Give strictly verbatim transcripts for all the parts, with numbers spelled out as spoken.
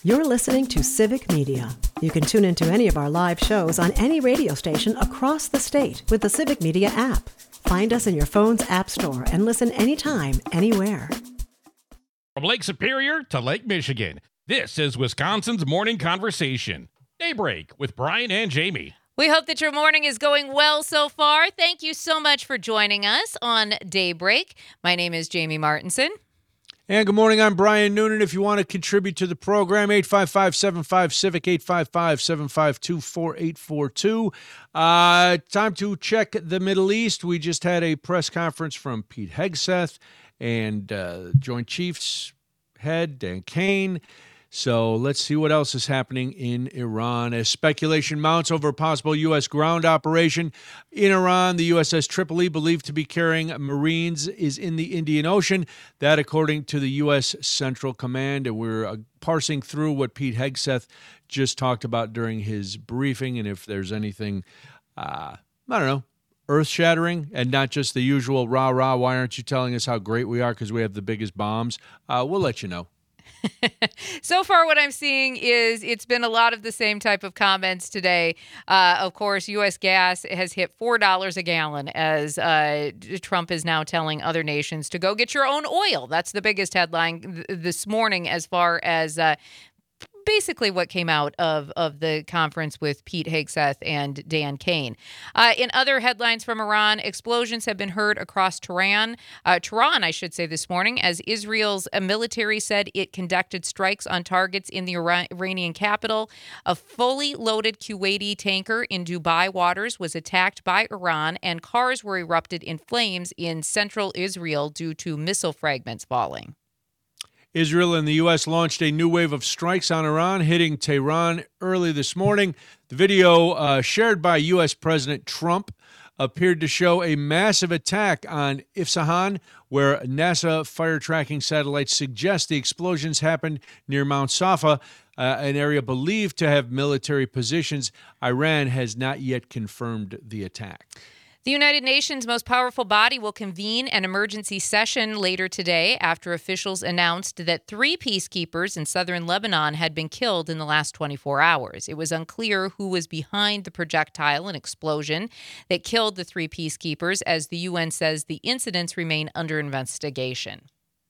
You're listening to Civic Media. You can tune into any of our live shows on any radio station across the state with the Civic Media app. Find us in your phone's app store and listen anytime, anywhere. From Lake Superior to Lake Michigan, this is Wisconsin's Morning Conversation. Daybreak with Brian and Jamie. We hope that your morning is going well so far. Thank you so much for joining us on Daybreak. My name is Jamie Martinson. And good morning, I'm Brian Noonan. If you want to contribute to the program, eight five five, seven five, CIVIC, eight five five, seven five two, four eight four two. Uh, time to check the Middle East. We just had a press conference from Pete Hegseth and uh, Joint Chiefs head, Dan Kane. So let's see what else is happening in Iran. As speculation mounts over a possible U S ground operation in Iran, the U S S Tripoli, believed to be carrying Marines, is in the Indian Ocean. That, according to the U S Central Command. And we're uh, parsing through what Pete Hegseth just talked about during his briefing. And if there's anything, uh, I don't know, earth-shattering and not just the usual rah-rah, why aren't you telling us how great we are because we have the biggest bombs, uh, we'll let you know. So far, what I'm seeing is it's been a lot of the same type of comments today. Uh, of course, U S gas has hit four dollars a gallon as uh, Trump is now telling other nations to go get your own oil. That's the biggest headline th- this morning as far as uh, basically what came out of, of the conference with Pete Hegseth and Dan Kane. Uh, in other headlines from Iran, explosions have been heard across Tehran, uh, Tehran, I should say, this morning, as Israel's military said it conducted strikes on targets in the Iran- Iranian capital. A fully loaded Kuwaiti tanker in Dubai waters was attacked by Iran, and cars were erupted in flames in central Israel due to missile fragments falling. Israel and the U S launched a new wave of strikes on Iran, hitting Tehran early this morning. The video uh, shared by U S President Trump appeared to show a massive attack on Isfahan, where NASA fire tracking satellites suggest the explosions happened near Mount Safa, uh, an area believed to have military positions. Iran has not yet confirmed the attack. The United Nations' most powerful body will convene an emergency session later today after officials announced that three peacekeepers in southern Lebanon had been killed in the last twenty-four hours. It was unclear who was behind the projectile and explosion that killed the three peacekeepers, as the U N says the incidents remain under investigation.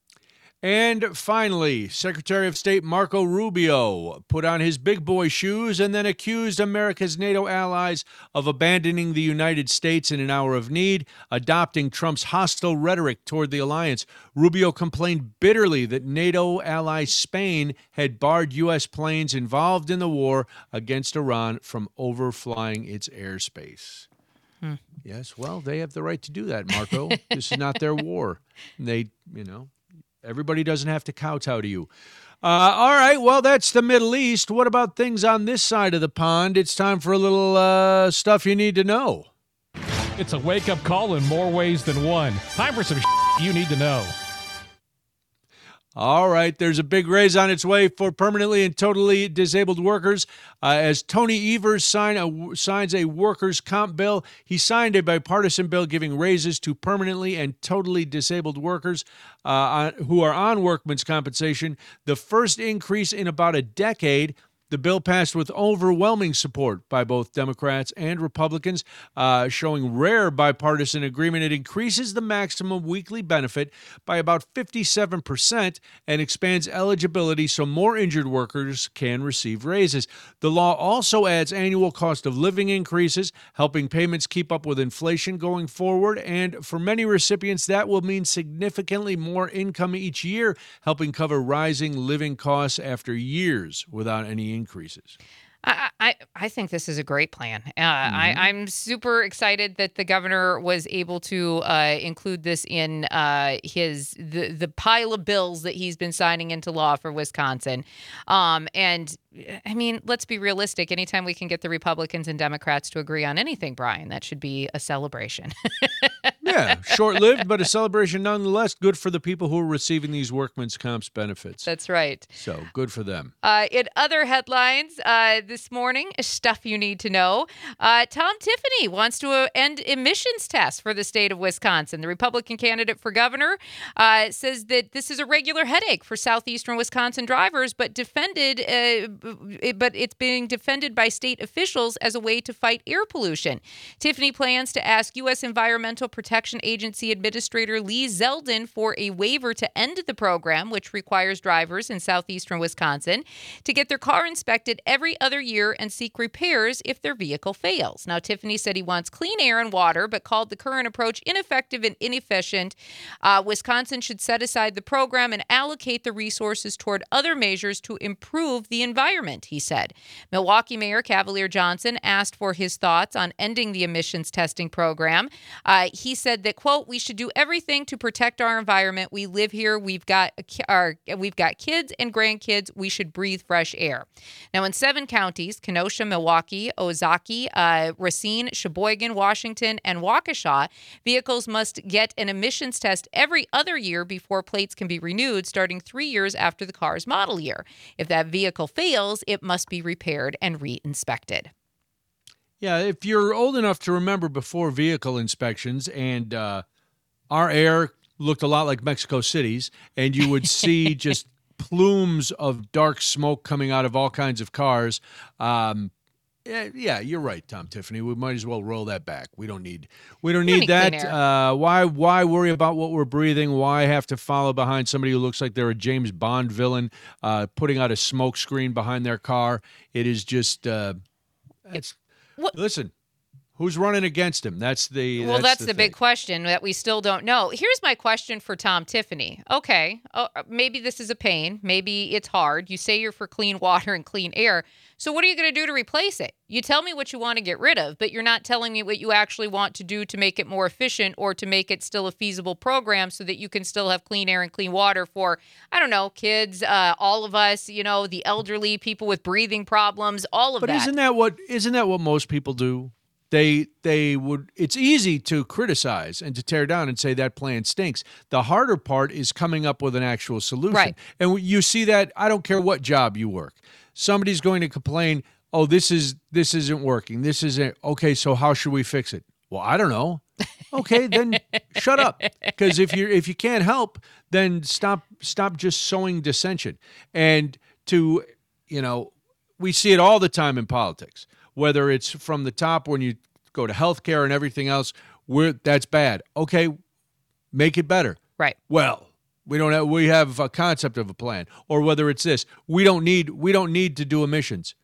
And finally, Secretary of State Marco Rubio put on his big boy shoes and then accused America's NATO allies of abandoning the United States in an hour of need, adopting Trump's hostile rhetoric toward the alliance. Rubio complained bitterly that NATO ally Spain had barred U S planes involved in the war against Iran from overflying its airspace. Hmm. Yes, well, they have the right to do that, Marco. This is not their war. They, you know... Everybody doesn't have to kowtow to you. Uh, all right, well, that's the Middle East. What about things on this side of the pond? It's time for a little uh, stuff you need to know. It's a wake-up call in more ways than one. Time for some you need to know. All right, there's a big raise on its way for permanently and totally disabled workers. Uh, as Tony Evers sign a, signs a workers' comp bill, he signed a bipartisan bill giving raises to permanently and totally disabled workers uh, on, who are on workman's compensation, the first increase in about a decade. The bill passed with overwhelming support by both Democrats and Republicans, uh, showing rare bipartisan agreement. It increases the maximum weekly benefit by about fifty-seven percent and expands eligibility so more injured workers can receive raises. The law also adds annual cost of living increases, helping payments keep up with inflation going forward. And for many recipients, that will mean significantly more income each year, helping cover rising living costs after years without any increase. increases. I, I, I think this is a great plan. Uh, Mm-hmm. I, I'm super excited that the governor was able to uh, include this in uh, his the, the pile of bills that he's been signing into law for Wisconsin. Um, and I mean, let's be realistic. Anytime we can get the Republicans and Democrats to agree on anything, Brian, that should be a celebration. Yeah, Yeah, short-lived, but a celebration nonetheless. Good for the people who are receiving these workman's comps benefits. That's right. So good for them. Uh, in other headlines uh, this morning, stuff you need to know. Uh, Tom Tiffany wants to uh, end emissions tests for the state of Wisconsin. The Republican candidate for governor uh, says that this is a regular headache for southeastern Wisconsin drivers, but defended, uh, but it's being defended by state officials as a way to fight air pollution. Tiffany plans to ask U S Environmental Protection Agency Administrator Lee Zeldin for a waiver to end the program, which requires drivers in southeastern Wisconsin to get their car inspected every other year and seek repairs if their vehicle fails. Now, Tiffany said he wants clean air and water, but called the current approach ineffective and inefficient. Uh, Wisconsin should set aside the program and allocate the resources toward other measures to improve the environment, he said. Milwaukee Mayor Cavalier Johnson asked for his thoughts on ending the emissions testing program. Uh, he said that, quote, "We should do everything to protect our environment. We live here. We've got our, we've got kids and grandkids. We should breathe fresh air." Now, in seven counties, Kenosha, Milwaukee, Ozaukee, uh, Racine, Sheboygan, Washington, and Waukesha, vehicles must get an emissions test every other year before plates can be renewed, starting three years after the car's model year. If that vehicle fails, it must be repaired and re-inspected. Yeah, if you're old enough to remember before vehicle inspections, and uh, our air looked a lot like Mexico City's, and you would see just plumes of dark smoke coming out of all kinds of cars. Um, yeah, yeah, you're right, Tom Tiffany. We might as well roll that back. We don't need, we don't need that. Uh, why, why worry about what we're breathing? Why have to follow behind somebody who looks like they're a James Bond villain, uh, putting out a smoke screen behind their car? It is just, uh, it's. What? Listen, who's running against him? That's the well. That's, that's the, the thing. big question that we still don't know. Here's my question for Tom Tiffany. Okay, oh, maybe this is a pain. Maybe it's hard. You say you're for clean water and clean air. So what are you going to do to replace it? You tell me what you want to get rid of, but you're not telling me what you actually want to do to make it more efficient or to make it still a feasible program so that you can still have clean air and clean water for, I don't know, kids, uh, all of us, you know, the elderly, people with breathing problems, all of but that. But isn't that what isn't that what most people do? They they would. It's easy to criticize and to tear down and say that plan stinks. The harder part is coming up with an actual solution. Right. And you see that. I don't care what job you work. Somebody's going to complain, oh, this is this isn't working. This isn't okay. So how should we fix it? Well, I don't know. Okay, then shut up. Because if you if you can't help, then stop stop just sowing dissension. And to you know, we see it all the time in politics. Whether it's from the top when you go to healthcare and everything else, we're that's bad. Okay, make it better. Right. Well. We don't have, we have a concept of a plan. Or whether it's this, we don't need we don't need to do emissions.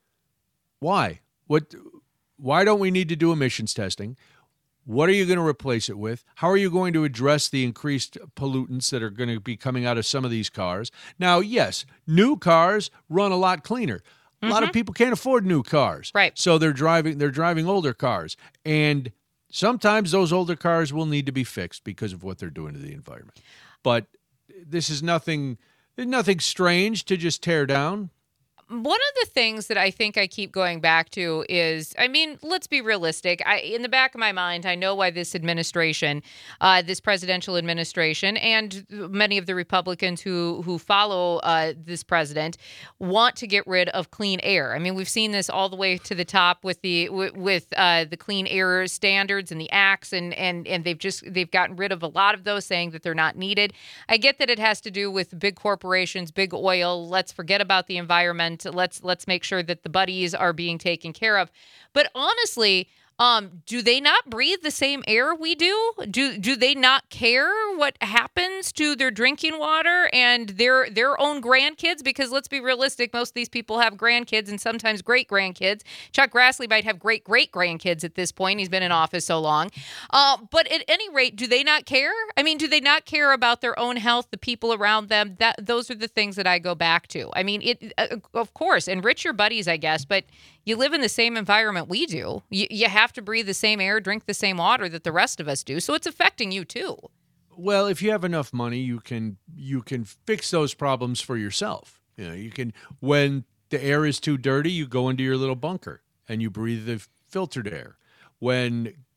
Why? What why don't we need to do emissions testing? What are you going to replace it with? How are you going to address the increased pollutants that are going to be coming out of some of these cars? Now, yes, new cars run a lot cleaner. A mm-hmm. lot of people can't afford new cars. Right. So they're driving they're driving older cars. And sometimes those older cars will need to be fixed because of what they're doing to the environment. But this is nothing, nothing strange to just tear down. One of the things that I think I keep going back to is, I mean, let's be realistic. I, in the back of my mind, I know why this administration, uh, this presidential administration, and many of the Republicans who who follow uh, this president want to get rid of clean air. I mean, we've seen this all the way to the top with the with uh, the clean air standards and the acts, and and and they've just they've gotten rid of a lot of those, saying that they're not needed. I get that it has to do with big corporations, big oil. Let's forget about the environment. Let's let's make sure that the buddies are being taken care of. But honestly, um, do they not breathe the same air we do? Do do they not care what happens to their drinking water and their their own grandkids? Because let's be realistic, most of these people have grandkids and sometimes great grandkids. Chuck Grassley might have great great grandkids at this point. He's been in office so long. Uh, but at any rate, do they not care? I mean, do they not care about their own health, the people around them? That those are the things that I go back to. I mean, it uh, of course, enrich your buddies, I guess, but you live in the same environment we do. You, you have to breathe the same air, drink the same water that the rest of us do. So it's affecting you too. Well, if you have enough money, you can you can fix those problems for yourself. You know, you can when the air is too dirty, you go into your little bunker and you breathe the filtered air. When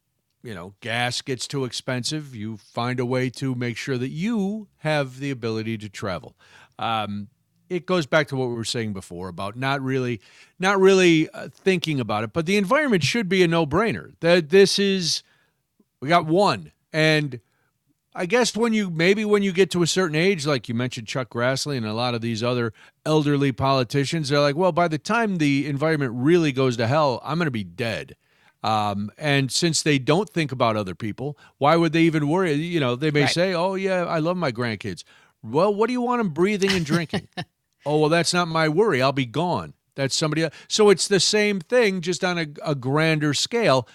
you know, gas gets too expensive, you find a way to make sure that you have the ability to travel. Um, it goes back to what we were saying before about not really, not really uh, thinking about it. But the environment should be a no-brainer. That this is, we got one, and I guess when you maybe when you get to a certain age, like you mentioned Chuck Grassley and a lot of these other elderly politicians, they're like, well, by the time the environment really goes to hell, I'm going to be dead. Um, and since they don't think about other people, why would they even worry? You know, they may Right. say, oh, yeah, I love my grandkids. Well, what do you want them breathing and drinking? Oh, well, that's not my worry. I'll be gone. That's somebody else. So it's the same thing, just on a, a grander scale.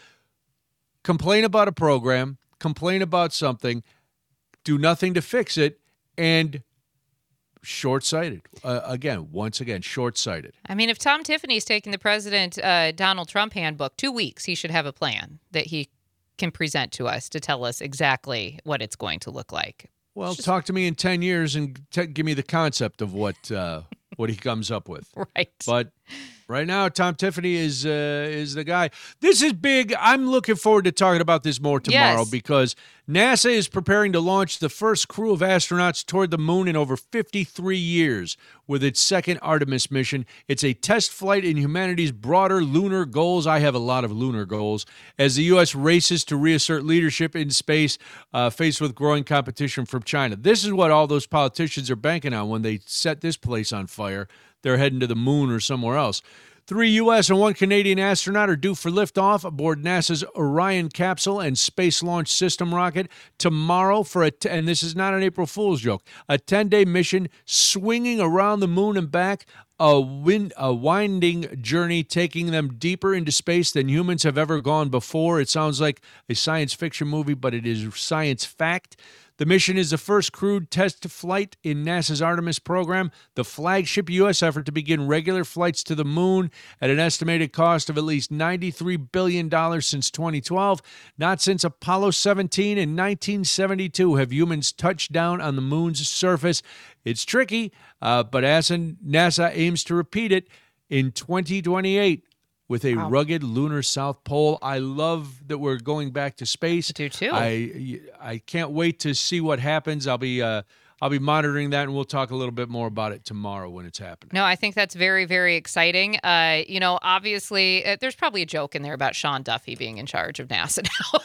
Complain about a program, complain about something, do nothing to fix it, and short-sighted. Uh, again, once again, short-sighted. I mean, if Tom Tiffany's taking the President uh, Donald Trump handbook, two weeks, he should have a plan that he can present to us to tell us exactly what it's going to look like. Well, Just- talk to me in ten years and t- give me the concept of what uh, what he comes up with. Right. But right now, Tom Tiffany is uh, is the guy. This is big. I'm looking forward to talking about this more tomorrow Yes. because NASA is preparing to launch the first crew of astronauts toward the moon in over fifty-three years with its second Artemis mission. It's a test flight in humanity's broader lunar goals. I have a lot of lunar goals. As the U S races to reassert leadership in space, uh, faced with growing competition from China. This is what all those politicians are banking on when they set this place on fire. They're heading to the moon or somewhere else. Three U S and one Canadian astronaut are due for liftoff aboard NASA's Orion capsule and Space Launch System rocket tomorrow for a, t- and this is not an April Fool's joke, a ten-day mission swinging around the moon and back, a, win- a winding journey taking them deeper into space than humans have ever gone before. It sounds like a science fiction movie, but it is science fact. The mission is the first crewed test flight in NASA's Artemis program, the flagship U S effort to begin regular flights to the moon at an estimated cost of at least ninety-three billion dollars since twenty twelve. Not since Apollo seventeen in nineteen seventy-two have humans touched down on the moon's surface. It's tricky, uh, but NASA aims to repeat it in twenty twenty-eight. With a Wow. rugged lunar South Pole. I love that we're going back to space. I do too. I I can't wait to see what happens. I'll be uh, I'll be monitoring that, and we'll talk a little bit more about it tomorrow when it's happening. No, I think that's very, very exciting. Uh, you know, obviously, uh, there's probably a joke in there about Sean Duffy being in charge of NASA now.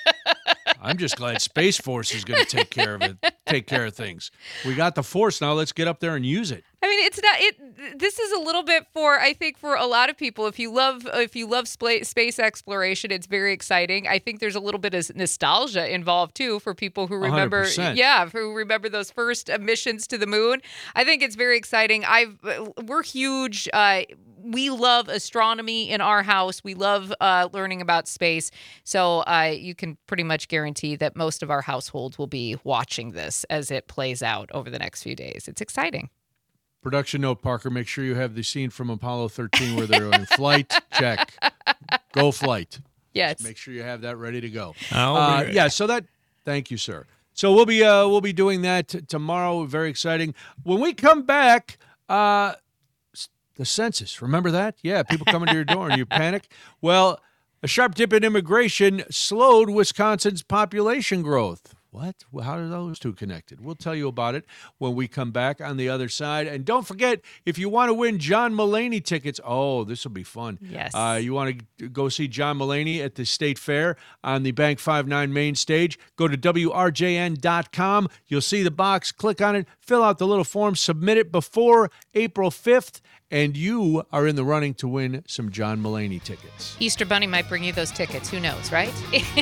I'm just glad Space Force is going to take care of it, take care of things. We got the Force now. Let's get up there and use it. I mean, it's not. It. This is a little bit for. I think for a lot of people, if you love, if you love spa- space exploration, it's very exciting. I think there's a little bit of nostalgia involved too for people who remember. one hundred percent. Yeah, who remember those first missions to the moon. I think it's very exciting. I've. We're huge. Uh, we love astronomy in our house. We love uh, learning about space. So uh, you can pretty much guarantee that most of our households will be watching this as it plays out over the next few days. It's exciting. Production note, Parker, make sure you have the scene from Apollo thirteen where they're in flight. Check. Go flight. Yes. Make sure you have that ready to go. I'll Uh, be ready. yeah, so that thank you, sir. So we'll be uh, we'll be doing that t- tomorrow. Very exciting. When we come back, uh, s- the census. Remember that? Yeah, people coming to your door and you panic. Well, a sharp dip in immigration slowed Wisconsin's population growth. What? Well, how are those two connected? We'll tell you about it when we come back on the other side. And don't forget, if you want to win John Mulaney tickets, oh, this will be fun. Yes. Uh, you want to go see John Mulaney at the State Fair on the Bank five nine main stage, go to W R J N dot com. You'll see the box. Click on it. Fill out the little form. Submit it before April fifth. And you are in the running to win some John Mulaney tickets. Easter Bunny might bring you those tickets. Who knows, right?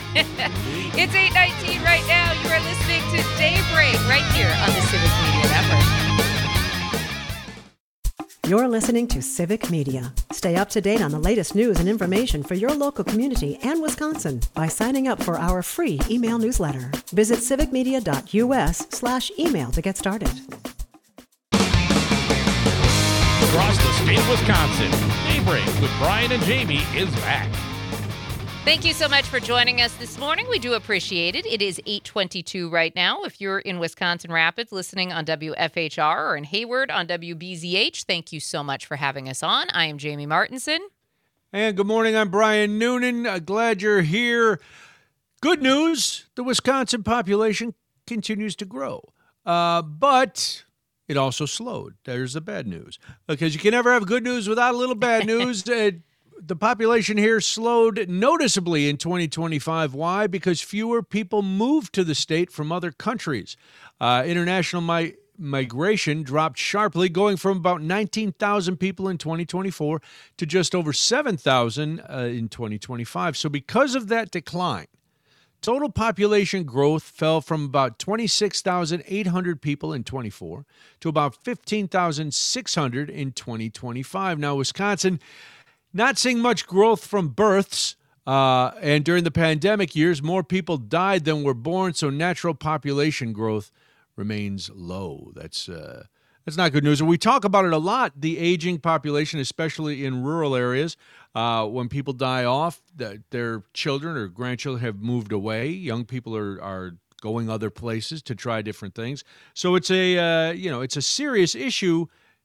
It's eight nineteen right now. You are listening to Daybreak right here on the Civic Media Network. You're listening to Civic Media. Stay up to date on the latest news and information for your local community and Wisconsin by signing up for our free email newsletter. Visit civicmedia.us slash email to get started. Across the state of Wisconsin, Daybreak with Brian and Jamie is back. Thank you so much for joining us this morning. We do appreciate it. It is eight twenty-two right now. If you're in Wisconsin Rapids listening on W F H R or in Hayward on W B Z H, thank you so much for having us on. I am Jamie Martinson. And good morning, I'm Brian Noonan. Uh, glad you're here. Good news, the Wisconsin population continues to grow, uh, but it also slowed. There's the bad news, because you can never have good news without a little bad news. uh, the population here slowed noticeably in twenty twenty-five. Why? Because fewer people moved to the state from other countries. Uh, international mi- migration dropped sharply, going from about nineteen thousand people in twenty twenty-four to just over seven thousand uh, in twenty twenty-five. So because of that decline, total population growth fell from about twenty-six thousand eight hundred people in twenty-four to about fifteen thousand six hundred in twenty twenty-five. Now, Wisconsin not seeing much growth from births, uh, and during the pandemic years, more people died than were born, so natural population growth remains low. That's uh, that's not good news. And we talk about it a lot, the aging population, especially in rural areas. Uh, when people die off, the, their children or grandchildren have moved away. Young people are, are going other places to try different things. So it's a uh, you know it's a serious issue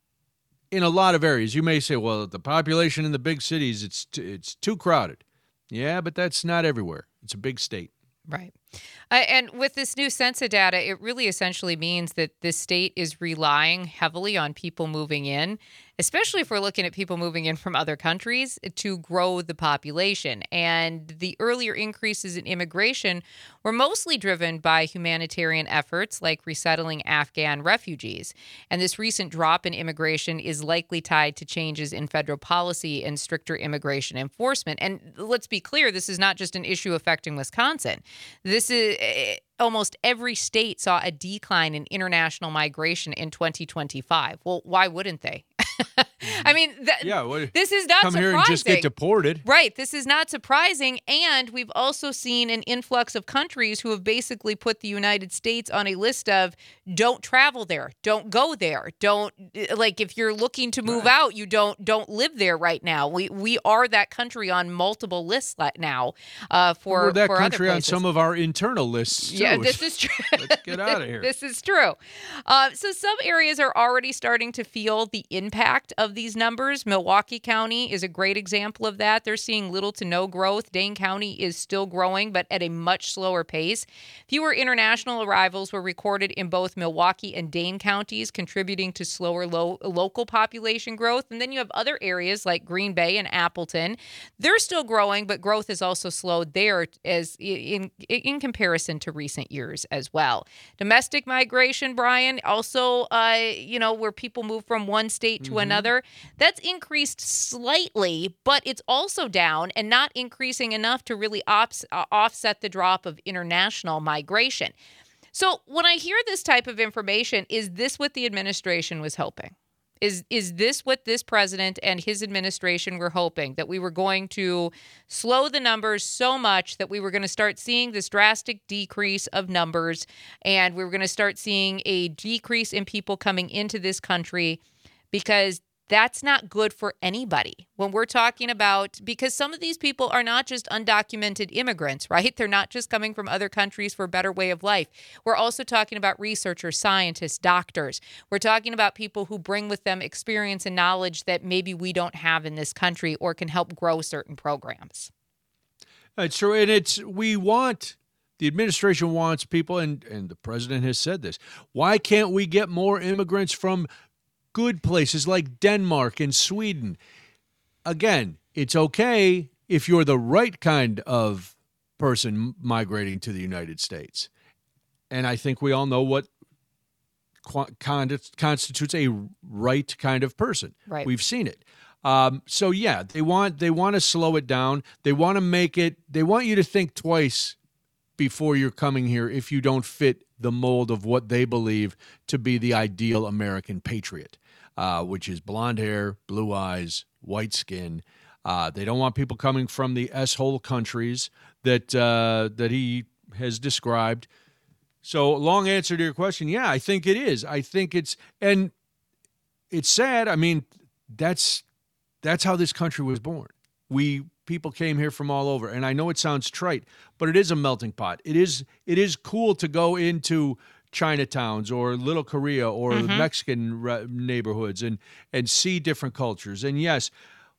in a lot of areas. You may say, well, the population in the big cities, it's t- it's too crowded. Yeah, but that's not everywhere. It's a big state. Right. Uh, and with this new census data, it really essentially means that this state is relying heavily on people moving in, especially if we're looking at people moving in from other countries, to grow the population. And the earlier increases in immigration were mostly driven by humanitarian efforts like resettling Afghan refugees. And this recent drop in immigration is likely tied to changes in federal policy and stricter immigration enforcement. And let's be clear, this is not just an issue affecting Wisconsin. This is almost every state saw a decline in international migration in twenty twenty-five. Well, why wouldn't they? I mean, th- yeah, well, this is not come surprising. here and just get deported. Right. This is not surprising. And we've also seen an influx of countries who have basically put the United States on a list of don't travel there, don't go there, don't, like, if you're looking to move Right. out, you don't don't live there right now. We we are that country on multiple lists now uh, for We're that for country other on places. some of our internal lists, too. Yeah, this is true. Let's get out of here. This is true. Uh, so some areas are already starting to feel the impact of these numbers. Milwaukee County is a great example of that. They're seeing little to no growth. Dane County is still growing, but at a much slower pace. Fewer international arrivals were recorded in both Milwaukee and Dane counties, contributing to slower lo- local population growth. And then you have other areas like Green Bay and Appleton. They're still growing, but growth has also slowed there as in in comparison to recent years as well. Domestic migration, Brian, also, uh, you know, where people move from one state to Mm-hmm. another, that's increased slightly, but it's also down and not increasing enough to really ops, uh, offset the drop of international migration. So when I hear this type of information, is this what the administration was hoping? Is is this what this president and his administration were hoping, that we were going to slow the numbers so much that we were going to start seeing this drastic decrease of numbers, and we were going to start seeing a decrease in people coming into this country? Because that's not good for anybody when we're talking about, because some of these people are not just undocumented immigrants, right? They're not just coming from other countries for a better way of life. We're also talking about researchers, scientists, doctors. We're talking about people who bring with them experience and knowledge that maybe we don't have in this country or can help grow certain programs. It's true. And it's, we want, the administration wants people, and, and the president has said this, why can't we get more immigrants from good places like Denmark and Sweden? Again, it's okay if you're the right kind of person migrating to the United States. And I think we all know what constitutes a right kind of person. Right. We've seen it. Um, so yeah, they want they want to slow it down. They want to make it, they want you to think twice before you're coming here if you don't fit the mold of what they believe to be the ideal American patriot, uh, which is blonde hair, blue eyes, white skin. Uh, they don't want people coming from the S-hole countries that uh, that he has described. So, long answer to your question, yeah, I think it is. I think it's, and it's sad. I mean, that's that's how this country was born. We people came here from all over, and I know it sounds trite, but it is a melting pot. It is it is cool to go into Chinatowns or Little Korea or mm-hmm. Mexican re- neighborhoods and and see different cultures. And yes,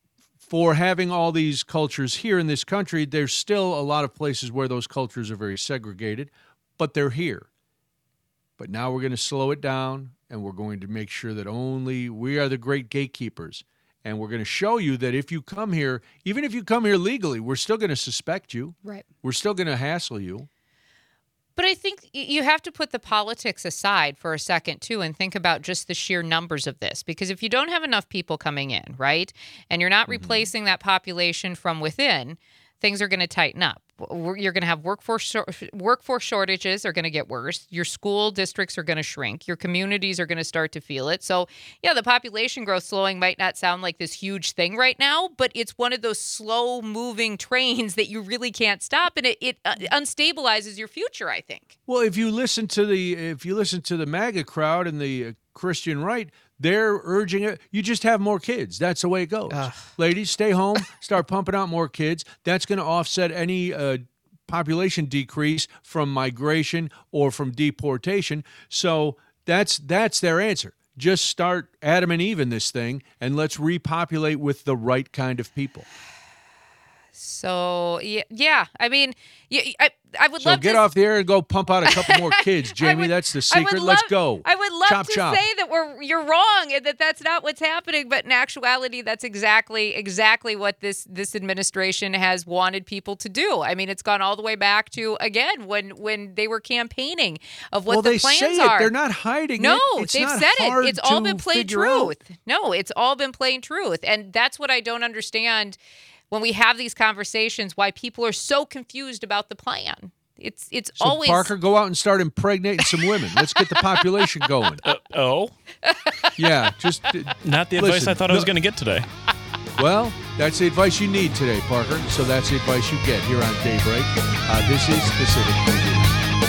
for having all these cultures here in this country, there's still a lot of places where those cultures are very segregated, but they're here. But now we're going to slow it down, and we're going to make sure that only we are the great gatekeepers. And we're going to show you that if you come here, even if you come here legally, we're still going to suspect you. Right. We're still going to hassle you. But I think you have to put the politics aside for a second, too, and think about just the sheer numbers of this. Because if you don't have enough people coming in, right, and you're not mm-hmm. replacing that population from within, things are going to tighten up. You're going to have workforce workforce shortages are going to get worse. Your school districts are going to shrink. Your communities are going to start to feel it. So, yeah, the population growth slowing might not sound like this huge thing right now, but it's one of those slow-moving trains that you really can't stop, and it, it uh, unstabilizes your future, I think. Well, if you listen to the if you listen to the MAGA crowd and the uh, Christian right, they're urging it. You just have more kids. That's the way it goes. Ugh. Ladies, stay home. Start pumping out more kids. That's going to offset any uh, population decrease from migration or from deportation. So that's that's their answer. Just start Adam and Eve in this thing, and let's repopulate with the right kind of people. So, yeah, yeah. I mean, yeah, I, I would so love to... So get off the air and go pump out a couple more kids, Jamie. Would, that's the secret. Love, Let's go. I would love chop, to chop. say that we're you're wrong and that that's not what's happening, but in actuality, that's exactly exactly what this this administration has wanted people to do. I mean, it's gone all the way back to, again, when when they were campaigning of what well, the they plans say are. It. They're not hiding no, it. No, they've said it. It's all been plain truth. Out. No, it's all been plain truth. And that's what I don't understand when we have these conversations, why people are so confused about the plan. It's it's so always... Parker, go out and start impregnating some women. Let's get the population going. Uh, oh? Yeah, just... Uh, Not the listen, advice I thought no, I was going to get today. Well, that's the advice you need today, Parker. So that's the advice you get here on Daybreak. Uh, this is the Civic Media.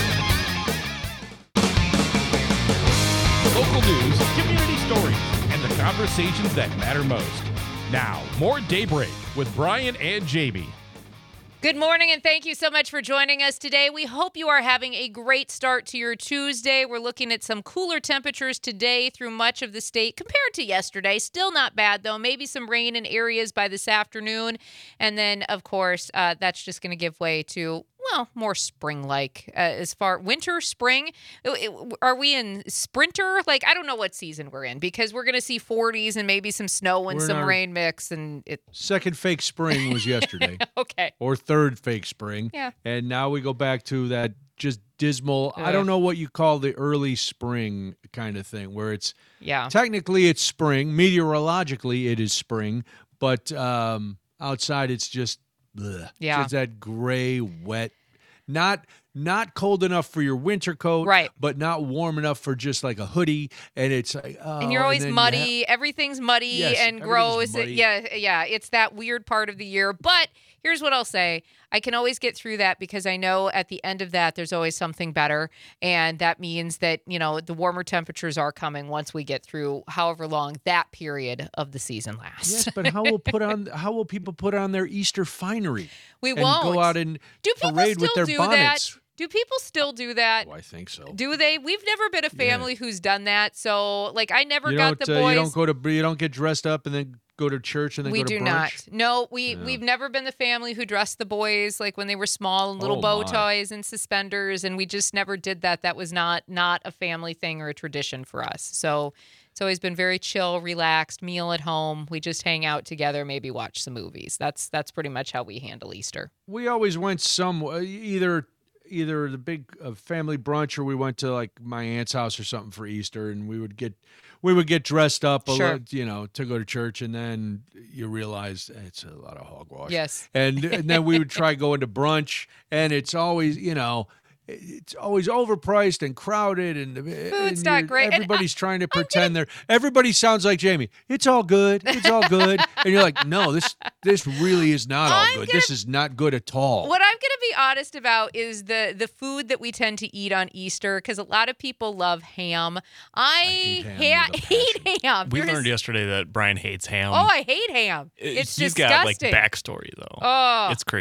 Local news, community stories, and the conversations that matter most. Now, more Daybreak with Brian and Jamie. Good morning, and thank you so much for joining us today. We hope you are having a great start to your Tuesday. We're looking at some cooler temperatures today through much of the state compared to yesterday. Still not bad, though. Maybe some rain in areas by this afternoon. And then, of course, uh, that's just going to give way to, well, more spring-like. Uh, as far winter, spring, are we in sprinter? Like, I don't know what season we're in, because we're going to see forties and maybe some snow and we're some rain mix. And it... Second fake spring was yesterday. Okay. Or third fake spring. Yeah. And now we go back to that just dismal, Ugh. I don't know what you call the early spring kind of thing, where it's, yeah, technically it's spring. Meteorologically, it is spring. But um, outside, it's just, bleh. Yeah. Just that gray, wet, not not cold enough for your winter coat, right, but not warm enough for just like a hoodie. And it's like, oh, and you're always and muddy. You have, everything's muddy yes, and gross. muddy. Yeah, yeah. It's that weird part of the year. But here's what I'll say. I can always get through that because I know at the end of that, there's always something better. And that means that, you know, the warmer temperatures are coming once we get through however long that period of the season lasts. Yes, but how will put on how will people put on their Easter finery? We and won't go out and do people parade still with their do bonnets. That? Do people still do that? Oh, I think so. Do they? We've never been a family yeah. who's done that. So, like, I never you got the boys. Uh, you don't go to. You don't get dressed up and then go to church and then we go to do brunch? not. No, we yeah. we've never been the family who dressed the boys like when they were small and little oh, bow my. ties and suspenders, and we just never did that. That was not not a family thing or a tradition for us. So it's always been very chill, relaxed, meal at home. We just hang out together, maybe watch some movies. That's that's pretty much how we handle Easter. We always went some either. either the big uh, family brunch or we went to like my aunt's house or something for Easter, and we would get we would get dressed up a sure. lot, you know, to go to church, and then you realize it's a lot of hogwash. Yes. And, and then we would try going to brunch, and it's always, you know, it's always overpriced and crowded, and food's and not great. Everybody's and I, trying to I'm pretend gonna... they're. Everybody sounds like Jamie. It's all good. It's all good. And you're like, no, this this really is not all I'm good. gonna... This is not good at all. What I'm going to be honest about is the the food that we tend to eat on Easter, because a lot of people love ham. I, I hate ham. Ha- hate ham. We There's... learned yesterday that Brian hates ham. Oh, I hate ham. It's He's disgusting. got like backstory though. Oh, it's crazy.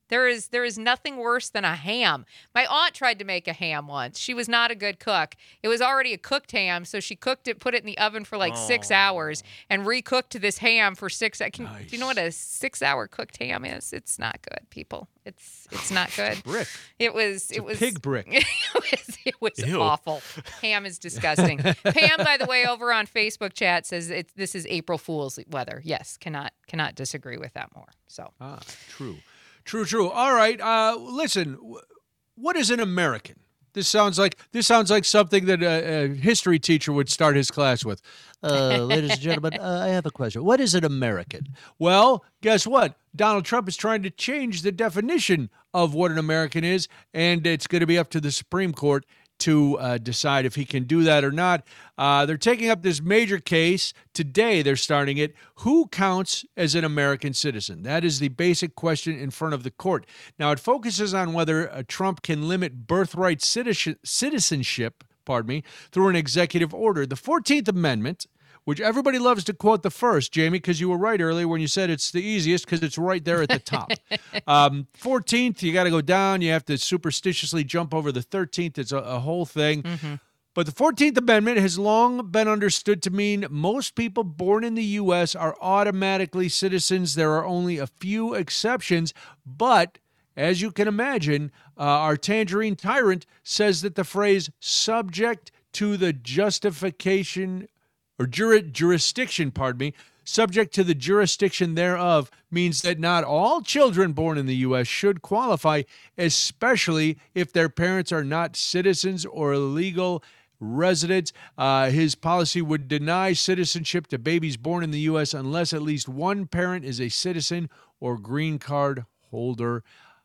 There is there is nothing worse than a ham. My aunt tried to make a ham once. She was not a good cook. It was already a cooked ham, so she cooked it, put it in the oven for like oh. six hours, and recooked this ham for six. Can, nice. Do you know what a six-hour cooked ham is? It's not good, people. It's it's not good. Brick. It was it's it was pig brick. It was it was awful. Ham is disgusting. Pam, by the way, over on Facebook chat says it's this is April Fool's weather. Yes, cannot cannot disagree with that more. So ah, true. True, true. All right. Uh, listen, what is an American? This sounds like this sounds like something that a, a history teacher would start his class with. Uh, ladies and gentlemen, uh, I have a question. What is an American? Well, guess what? Donald Trump is trying to change the definition of what an American is, and it's going to be up to the Supreme Court to uh, decide if he can do that or not. Uh, they're taking up this major case. Today they're starting it. Who counts as an American citizen? That is the basic question in front of the court. Now, it focuses on whether uh, Trump can limit birthright citizenship, pardon me, through an executive order. The fourteenth Amendment, which everybody loves to quote the first, Jamie, because you were right earlier when you said it's the easiest because it's right there at the top. um, fourteenth, you got to go down. You have to superstitiously jump over the thirteenth. It's a, a whole thing. Mm-hmm. But the fourteenth Amendment has long been understood to mean most people born in the U S are automatically citizens. There are only a few exceptions, but as you can imagine, uh, our tangerine tyrant says that the phrase subject to the justification or jur- jurisdiction, pardon me, subject to the jurisdiction thereof means that not all children born in the U S should qualify, especially if their parents are not citizens or legal residents. Uh, his policy would deny citizenship to babies born in the U S unless at least one parent is a citizen or green card holder.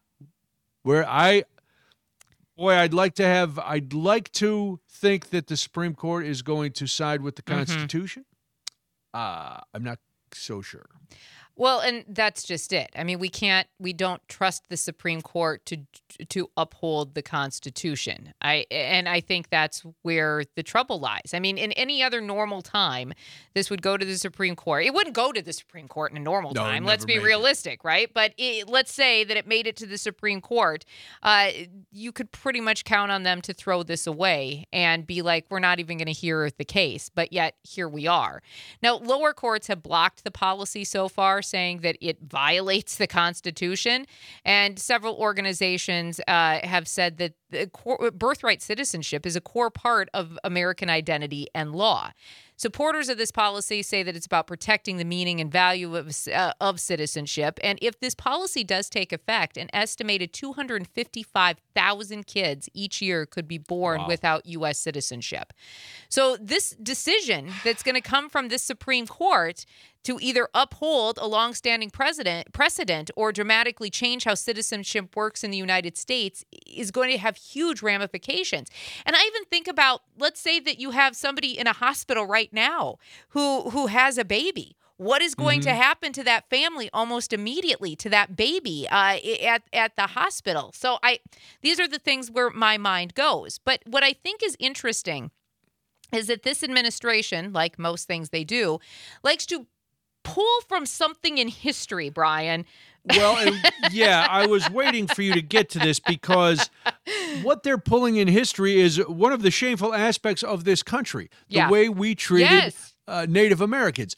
Where I... Boy, I'd like to have, I'd like to think that the Supreme Court is going to side with the Constitution. Mm-hmm. Uh, I'm not so sure. Well, and that's just it. I mean, we can't, we don't trust the Supreme Court to to uphold the Constitution. I and I think that's where the trouble lies. I mean, in any other normal time, this would go to the Supreme Court. It wouldn't go to the Supreme Court in a normal no, time. Let's be realistic, it. right? But it, let's say that it made it to the Supreme Court. Uh, you could pretty much count on them to throw this away and be like, we're not even going to hear the case. But yet, here we are. Now, lower courts have blocked the policy so far, saying that it violates the Constitution. And several organizations uh, have said that the core, birthright citizenship is a core part of American identity and law. Supporters of this policy say that it's about protecting the meaning and value of, uh, of citizenship. And if this policy does take effect, an estimated two hundred fifty-five thousand kids each year could be born wow. without U S citizenship. So this decision that's going to come from this Supreme Court to either uphold a longstanding precedent, precedent or dramatically change how citizenship works in the United States is going to have huge ramifications. And I even think about, let's say that you have somebody in a hospital right now who who has a baby. What is going mm-hmm. to happen to that family almost immediately, to that baby uh, at at the hospital? So I, these are the things where my mind goes. But what I think is interesting is that this administration, like most things they do, likes to pull from something in history, Brian. Well, and, yeah, I was waiting for you to get to this because what they're pulling in history is one of the shameful aspects of this country, the yeah. way we treated yes. uh, Native Americans.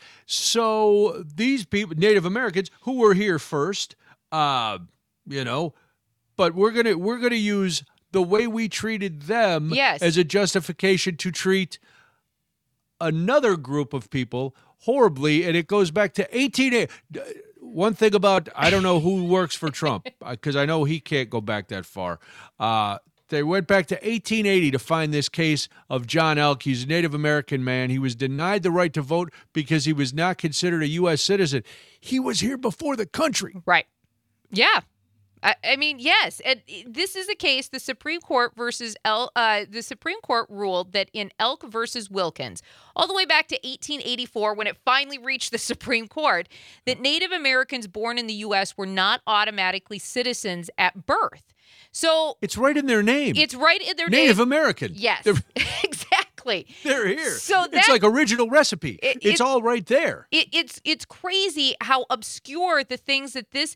So these people, Native Americans, who were here first, uh, you know, but we're gonna we're gonna use the way we treated them yes. as a justification to treat another group of people horribly, and it goes back to eighteen eighty. One thing about, I don't know who works for Trump, because I know he can't go back that far. Uh, they went back to eighteen eighty to find this case of John Elk. He's a Native American man. He was denied the right to vote because he was not considered a U S citizen. He was here before the country. Right. Yeah. I, I mean, yes, and this is a case. The Supreme Court versus El, uh, the Supreme Court ruled that in Elk versus Wilkins, all the way back to eighteen eighty-four, when it finally reached the Supreme Court, that Native Americans born in the U S were not automatically citizens at birth. So it's right in their name. It's right in their Native name. Native American. Yes, exactly. They're here. So that, it's like original recipe. It, it's, it's all right there. It, it's it's crazy how obscure the things that this.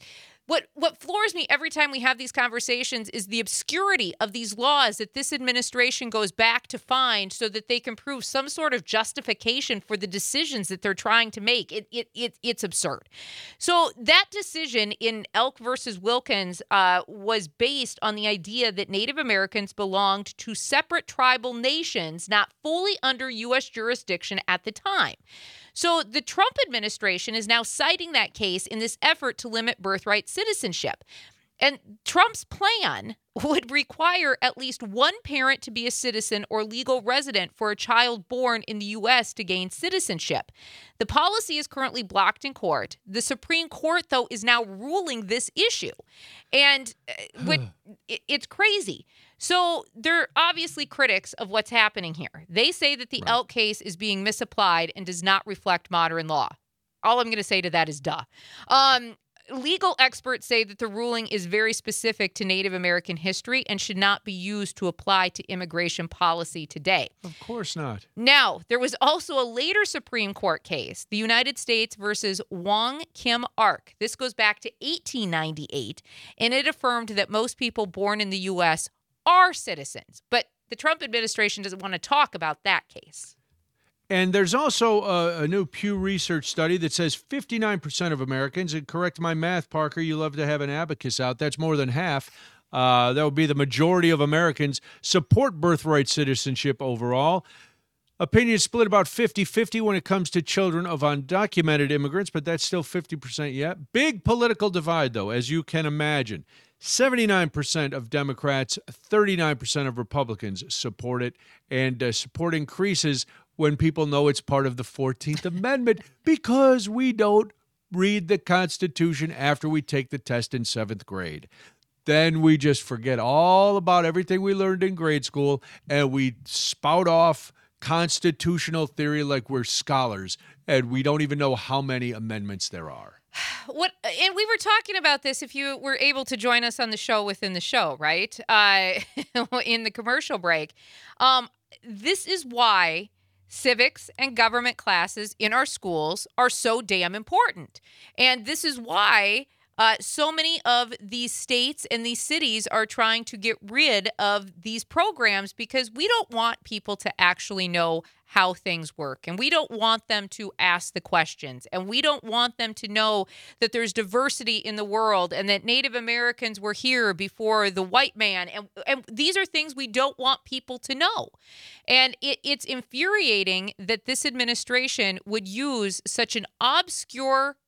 What what floors me every time we have these conversations is the obscurity of these laws that this administration goes back to find so that they can prove some sort of justification for the decisions that they're trying to make. It it, it it's absurd. So that decision in Elk versus Wilkins uh, was based on the idea that Native Americans belonged to separate tribal nations, not fully under U S jurisdiction at the time. So the Trump administration is now citing that case in this effort to limit birthright citizenship. And Trump's plan would require at least one parent to be a citizen or legal resident for a child born in the U S to gain citizenship. The policy is currently blocked in court. The Supreme Court, though, is now ruling this issue. And what, it's crazy. So they're obviously critics of what's happening here. They say that the right. Elk case is being misapplied and does not reflect modern law. All I'm going to say to that is duh. Um, legal experts say that the ruling is very specific to Native American history and should not be used to apply to immigration policy today. Of course not. Now, there was also a later Supreme Court case, the United States versus Wong Kim Ark. This goes back to eighteen ninety-eight, and it affirmed that most people born in the U S are citizens. But the Trump administration doesn't want to talk about that case. And there's also a, a new Pew Research study that says fifty-nine percent of Americans, and correct my math, Parker, you love to have an abacus out, that's more than half, uh, that would be the majority of Americans, support birthright citizenship overall. Opinions split about fifty-fifty when it comes to children of undocumented immigrants, but that's still fifty percent yet. Big political divide, though, as you can imagine. seventy-nine percent of Democrats, thirty-nine percent of Republicans support it, and uh, support increases when people know it's part of the fourteenth Amendment because we don't read the Constitution after we take the test in seventh grade. Then we just forget all about everything we learned in grade school, and we spout off constitutional theory like we're scholars, and we don't even know how many amendments there are. What, and we were talking about this if you were able to join us on the show within the show, right? Uh, in the commercial break. Um, this is why civics and government classes in our schools are so damn important. And this is why uh, so many of these states and these cities are trying to get rid of these programs because we don't want people to actually know how things work. And we don't want them to ask the questions. And we don't want them to know that there's diversity in the world and that Native Americans were here before the white man. And, and these are things we don't want people to know. And it, it's infuriating that this administration would use such an obscure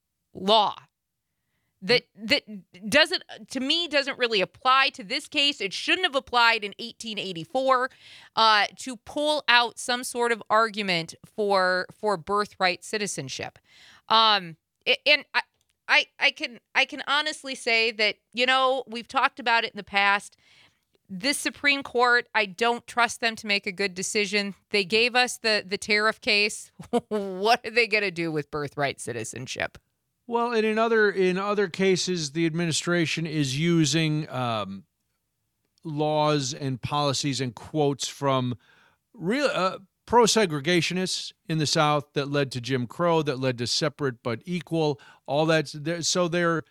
law that that doesn't, to me, doesn't really apply to this case. It shouldn't have applied in eighteen eighty-four uh, to pull out some sort of argument for for birthright citizenship. Um, and I, I I can I can honestly say that, you know, we've talked about it in the past. This Supreme Court, I don't trust them to make a good decision. They gave us the the tariff case. What are they going to do with birthright citizenship? Well, and in other in other cases, the administration is using um, laws and policies and quotes from real uh, pro-segregationists in the South that led to Jim Crow, that led to separate but equal. All that's there. So they're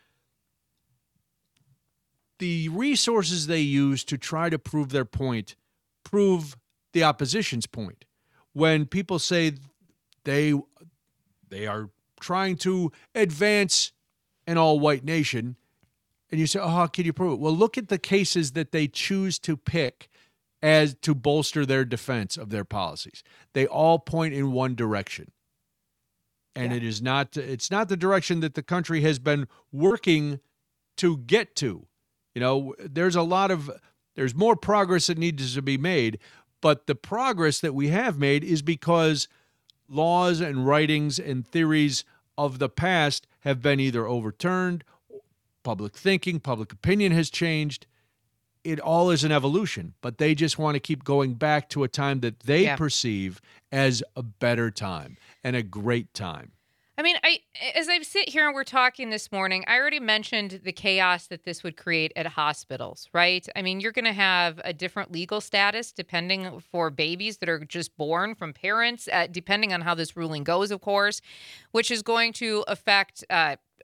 the resources they use to try to prove their point, prove the opposition's point. When people say they they are trying to advance an all-white nation, and you say, oh, how can you prove it? Well, look at the cases that they choose to pick as to bolster their defense of their policies. They all point in one direction. And yeah. it is not, it's not the direction that the country has been working to get to. You know, there's a lot of, there's more progress that needs to be made, but the progress that we have made is because laws and writings and theories of the past have been either overturned, public thinking, public opinion has changed. It all is an evolution, but they just want to keep going back to a time that they yeah. perceive as a better time and a great time. I mean, I as I sit here and we're talking this morning, I already mentioned the chaos that this would create at hospitals, right? I mean, you're going to have a different legal status depending for babies that are just born from parents, uh, depending on how this ruling goes, of course, which is going to affect uh,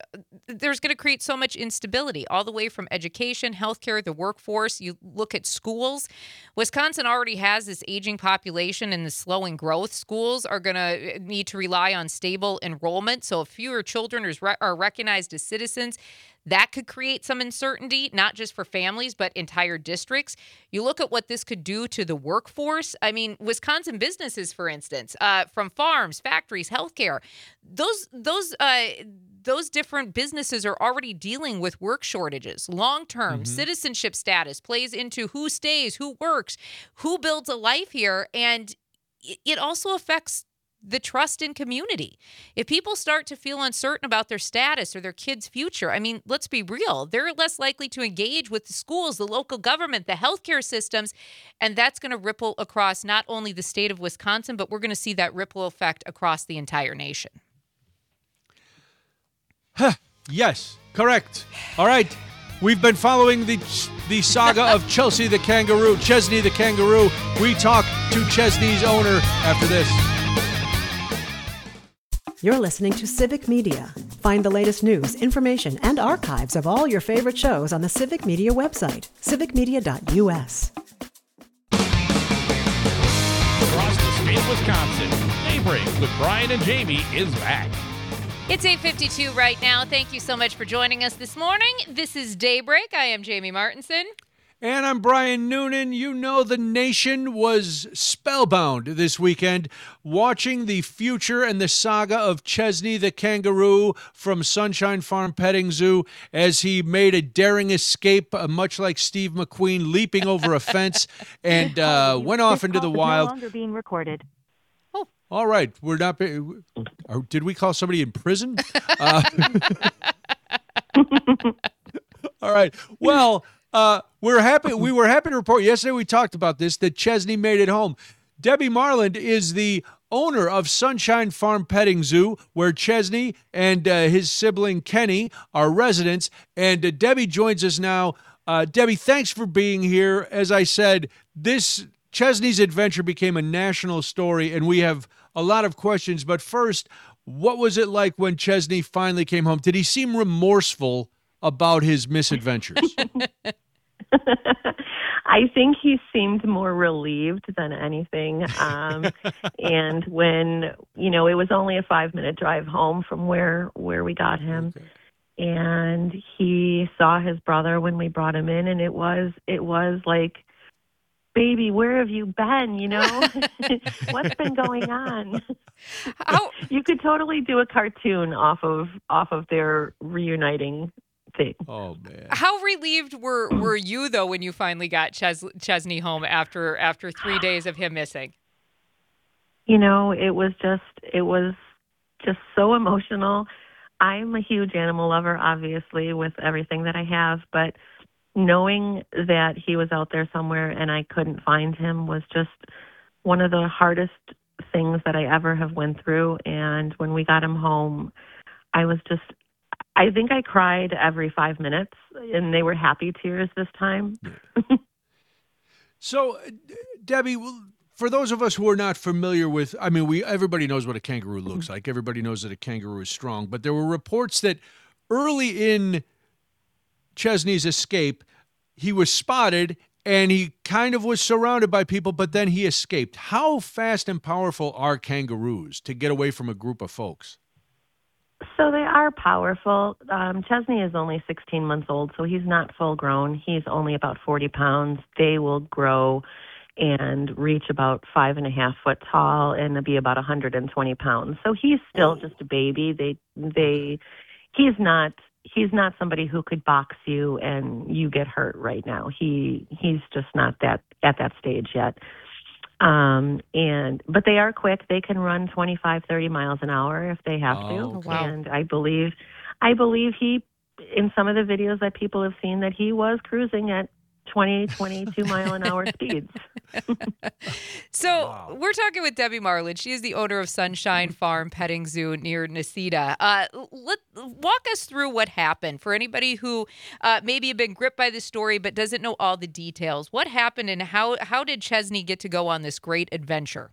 there's going to create so much instability all the way from education, healthcare, the workforce. You look at schools. Wisconsin already has this aging population and the slowing growth. Schools are going to need to rely on stable enrollment. So if fewer children are recognized as citizens, that could create some uncertainty, not just for families, but entire districts. You look at what this could do to the workforce. I mean, Wisconsin businesses, for instance, uh, from farms, factories, healthcare, those those uh, those different businesses are already dealing with work shortages. Long-term mm-hmm. citizenship status plays into who stays, who works, who builds a life here, and it also affects the trust in community. If people start to feel uncertain about their status or their kids' future, I mean, let's be real, they're less likely to engage with the schools, the local government, the healthcare systems, and that's going to ripple across not only the state of Wisconsin, but we're going to see that ripple effect across the entire nation. Huh. Yes, correct. All right. We've been following the the saga of Chelsea the kangaroo, Chesney the kangaroo. We talk to Chesney's owner after this. You're listening to Civic Media. Find the latest news, information, and archives of all your favorite shows on the Civic Media website, civic media dot u s. Across the state of Wisconsin, Daybreak with Brian and Jamie is back. It's eight fifty-two right now. Thank you so much for joining us this morning. This is Daybreak. I am Jamie Martinson. And I'm Brian Noonan. You know, the nation was spellbound this weekend watching the future and the saga of Chesney the kangaroo from Sunshine Farm Petting Zoo as he made a daring escape, uh, much like Steve McQueen, leaping over a fence and uh, went off into the wild. No longer being recorded. Oh, all right. We're not. Be- Did we call somebody in prison? Uh, all right. Well. Uh, we're happy. We were happy to report yesterday. We talked about this that Chesney made it home. Debbie Marland is the owner of Sunshine Farm Petting Zoo, where Chesney and uh, his sibling Kenny are residents. And uh, Debbie joins us now. Uh, Debbie, thanks for being here. As I said, this Chesney's adventure became a national story, and we have a lot of questions. But first, what was it like when Chesney finally came home? Did he seem remorseful about his misadventures? I think he seemed more relieved than anything. Um, and when, you know, it was only a five minute drive home from where, where we got him. Okay. And he saw his brother when we brought him in, and it was, it was like, baby, where have you been? You know, what's been going on? How- you could totally do a cartoon off of, off of their reuniting thing. Oh man! How relieved were were you though when you finally got Ches- Chesney home after after three days of him missing? You know, it was just it was just so emotional. I'm a huge animal lover, obviously, with everything that I have, but knowing that he was out there somewhere and I couldn't find him was just one of the hardest things that I ever have went through. And when we got him home, I was just I think I cried every five minutes, and they were happy tears this time. So, Debbie, for those of us who are not familiar with, I mean, we everybody knows what a kangaroo looks like. Everybody knows that a kangaroo is strong. But there were reports that early in Chesney's escape, he was spotted, and he kind of was surrounded by people, but then he escaped. How fast and powerful are kangaroos to get away from a group of folks? So they are powerful. Um, Chesney is only sixteen months old, so he's not full grown. He's only about forty pounds. They will grow and reach about five and a half foot tall and be about one hundred twenty pounds. So he's still just a baby. They, they, he's not, he's not somebody who could box you and you get hurt right now. He, he's just not that at that stage yet. Um, and, but they are quick. They can run twenty-five, thirty miles an hour if they have oh, to. okay. Wow. And I believe, I believe he, in some of the videos that people have seen, that he was cruising at twenty, twenty-two mile an hour speeds. So Wow. we're talking with Debbie Marland. She is the owner of Sunshine Farm Petting Zoo near Necedah. Uh, let walk us through what happened for anybody who uh, maybe have been gripped by the story but doesn't know all the details. What happened, and how how did Chesney get to go on this great adventure?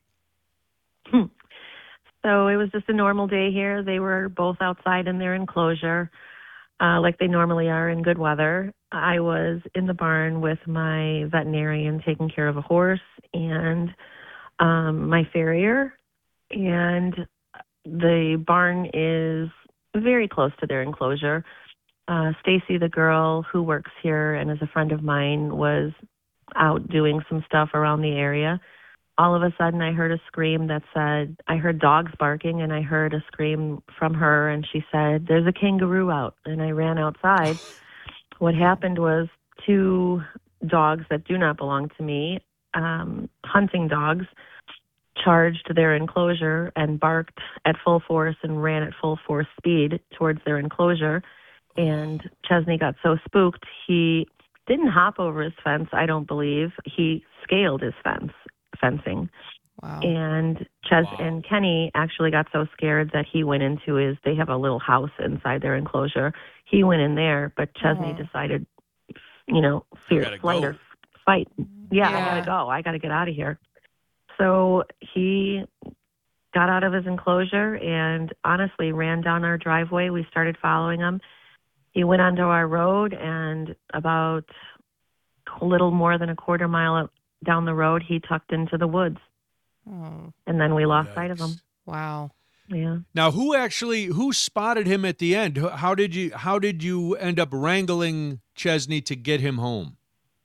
So it was just a normal day here. They were both outside in their enclosure. uh, like they normally are in good weather. I was in the barn with my veterinarian taking care of a horse and um, my farrier, and the barn is very close to their enclosure. Uh, Stacy, the girl who works here and is a friend of mine, was out doing some stuff around the area. All of a sudden, I heard a scream that said, I heard dogs barking, and I heard a scream from her, and she said, there's a kangaroo out, and I ran outside. What happened was two dogs that do not belong to me, um, hunting dogs, charged their enclosure and barked at full force and ran at full force speed towards their enclosure. And Chesney got so spooked, he didn't hop over his fence, I don't believe. He scaled his fence, fencing. Wow. And Ches Wow. and Kenny actually got so scared that he went into his, they have a little house inside their enclosure. He went in there, but Chesney Oh. decided, you know, fear, gotta flight go. or fight. Yeah, Yeah. I gotta go. I gotta get out of here. So he got out of his enclosure and honestly ran down our driveway. We started following him. He went onto our road, and about a little more than a quarter mile down the road, he tucked into the woods. Oh, And then we lost sight of him. Yikes. wow. Yeah. Now, who actually who spotted him at the end? How did you how did you end up wrangling Chesney to get him home?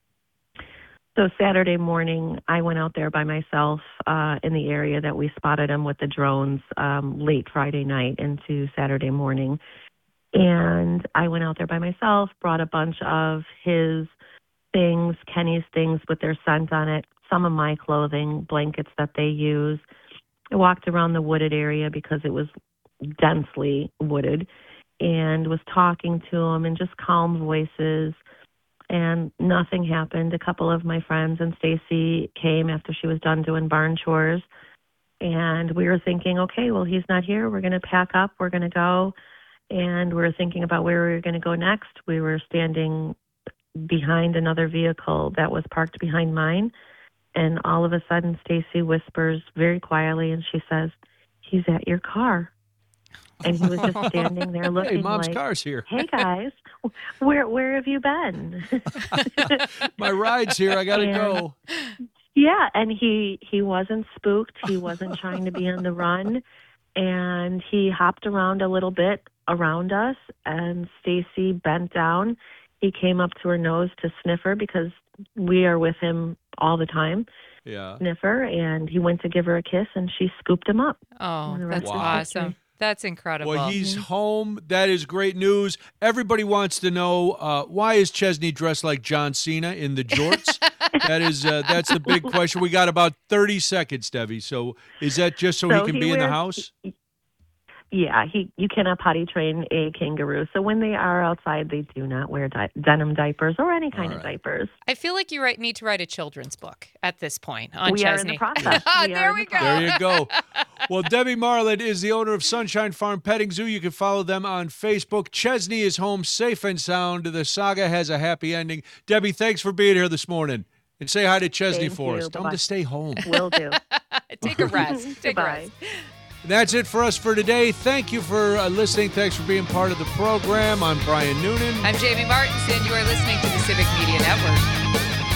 So Saturday morning, I went out there by myself uh, in the area that we spotted him with the drones um, late Friday night into Saturday morning. And I went out there by myself, brought a bunch of his things, Kenny's things with their scent on it, some of my clothing, blankets that they use. I walked around the wooded area because it was densely wooded and was talking to him in just calm voices. And nothing happened. A couple of my friends and Stacy came after she was done doing barn chores. And we were thinking, okay, well, he's not here. We're going to pack up. We're going to go. And we were thinking about where we were going to go next. We were standing behind another vehicle that was parked behind mine. And all of a sudden, Stacy whispers very quietly, and she says, he's at your car. And he was just standing there looking Hey, Mom's like, car's here. hey, guys, where where have you been? My ride's here. I gotta Yeah. go. Yeah, and he he wasn't spooked. He wasn't trying to be on the run, and he hopped around a little bit around us. And Stacy bent down. He came up to her nose to sniff her because we are with him all the time. Yeah. Sniff her, and he went to give her a kiss, and she scooped him up. Oh, And the that's rest is Wow. awesome. history. That's incredible. Well, he's home. That is great news. Everybody wants to know uh, why is Chesney dressed like John Cena in the jorts? that is uh, that's the big question. We got about thirty seconds, Debbie. So is that just so, So he can he be in the wears- house? Yeah, he you cannot potty train a kangaroo. So when they are outside, they do not wear di- denim diapers or any kind All of right. diapers. I feel like you write, need to write a children's book at this point on We are in Chesney. the process. We are there in we the go. There you go. Well, Debbie Marlin is the owner of Sunshine Farm Petting Zoo. You can follow them on Facebook. Chesney is home safe and sound. The saga has a happy ending. Debbie, thanks for being here this morning. And say hi to Chesney Thank for you. us. Tell him Bye-bye. to stay home. Will do. Take a rest. Take a Goodbye. rest. That's it for us for today. Thank you for uh, listening. Thanks for being part of the program. I'm Brian Noonan. I'm Jamie Martinson. You are listening to the Civic Media Network.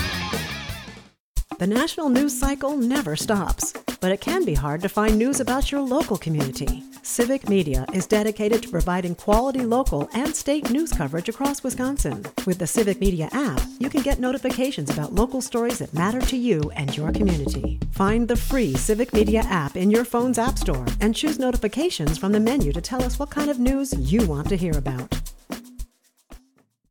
The national news cycle never stops, but it can be hard to find news about your local community. Civic Media is dedicated to providing quality local and state news coverage across Wisconsin. With the Civic Media app, you can get notifications about local stories that matter to you and your community. Find the free Civic Media app in your phone's app store and choose notifications from the menu to tell us what kind of news you want to hear about.